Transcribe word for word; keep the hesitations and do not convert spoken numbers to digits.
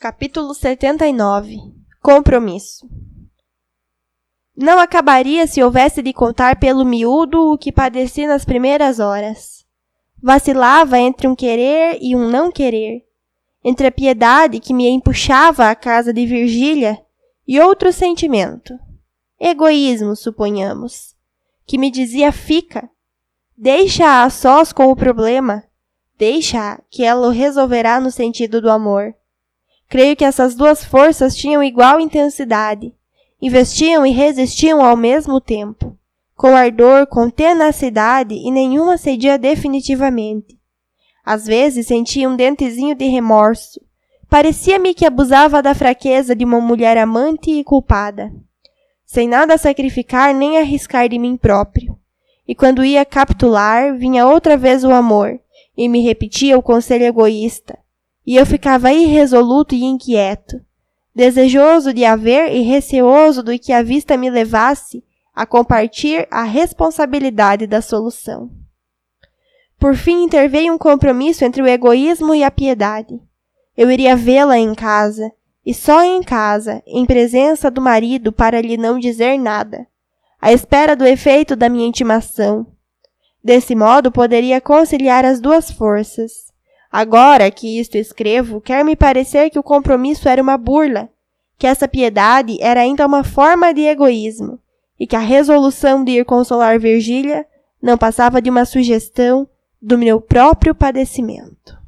Capítulo setenta e nove. Compromisso. Não acabaria se houvesse de contar pelo miúdo o que padeci nas primeiras horas. Vacilava entre um querer e um não querer, entre a piedade que me empuxava à casa de Virgília e outro sentimento, egoísmo, suponhamos, que me dizia fica, deixa-a a sós com o problema, deixa-a que ela o resolverá no sentido do amor. Creio que essas duas forças tinham igual intensidade, investiam e resistiam ao mesmo tempo, com ardor, com tenacidade, e nenhuma cedia definitivamente. Às vezes sentia um dentezinho de remorso. Parecia-me que abusava da fraqueza de uma mulher amante e culpada, sem nada sacrificar nem arriscar de mim próprio. E quando ia capitular, vinha outra vez o amor, e me repetia o conselho egoísta. E eu ficava irresoluto e inquieto, desejoso de haver e receoso do que a vista me levasse a compartilhar a responsabilidade da solução. Por fim, interveio um compromisso entre o egoísmo e a piedade. Eu iria vê-la em casa, e só em casa, em presença do marido, para lhe não dizer nada, à espera do efeito da minha intimação. Desse modo, poderia conciliar as duas forças. Agora que isto escrevo, quer-me parecer que o compromisso era uma burla, que essa piedade era ainda uma forma de egoísmo, e que a resolução de ir consolar Virgília não passava de uma sugestão do meu próprio padecimento.